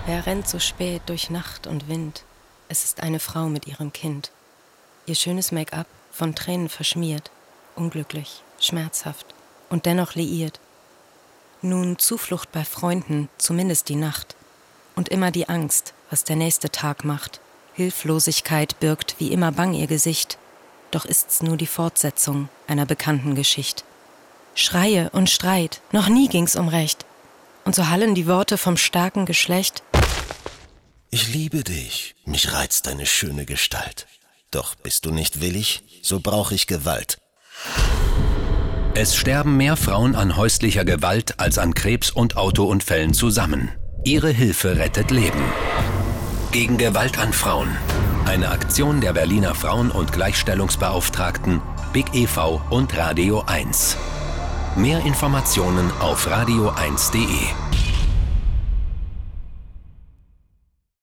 Wer rennt so spät durch Nacht und Wind? Es ist eine Frau mit ihrem Kind. Ihr schönes Make-up von Tränen verschmiert, unglücklich, schmerzhaft und dennoch liiert. Nun Zuflucht bei Freunden, zumindest die Nacht. Und immer die Angst, was der nächste Tag macht. Hilflosigkeit birgt wie immer bang ihr Gesicht. Doch ist's nur die Fortsetzung einer bekannten Geschichte. Schreie und Streit, noch nie ging's um Recht. Und so hallen die Worte vom starken Geschlecht. Ich liebe dich, mich reizt deine schöne Gestalt. Doch bist du nicht willig, so brauch ich Gewalt. Es sterben mehr Frauen an häuslicher Gewalt als an Krebs- und Autounfällen zusammen. Ihre Hilfe rettet Leben. Gegen Gewalt an Frauen. Eine Aktion der Berliner Frauen- und Gleichstellungsbeauftragten, Big e.V. und Radio 1. Mehr Informationen auf radio1.de.